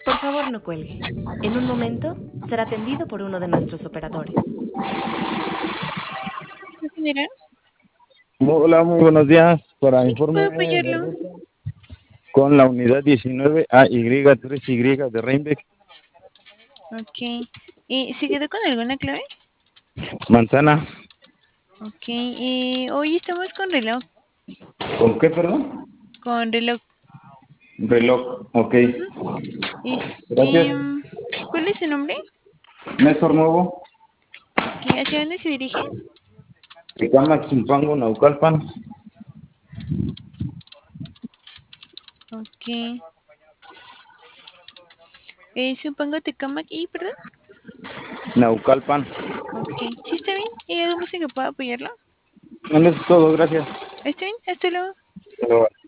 Por favor, no cuelgue. En un momento será atendido por uno de nuestros operadores. ¿En general? Hola, muy buenos días. Para Sí, informe puedo de apoyarlo. ruta con la unidad 19 AY3Y de Reinbeck, Ok. ¿Se quedó con alguna clave? Manzana. Ok. Hoy estamos con reloj. ¿Con qué, perdón? Con reloj. Reloj. Ok. Ujú. Gracias. ¿Cuál es su nombre? Néstor Nuevo. Ok. ¿Hacia dónde se dirige? Tecama, Chimpango, Naucalpan. Ok. Supongo Tecamac y, perdón. Naucalpan. Ok. ¿Sí está bien? ¿Hay algo más en que pueda apoyarlo? No, eso es todo, gracias. ¿Está bien? Hasta luego. Hasta luego.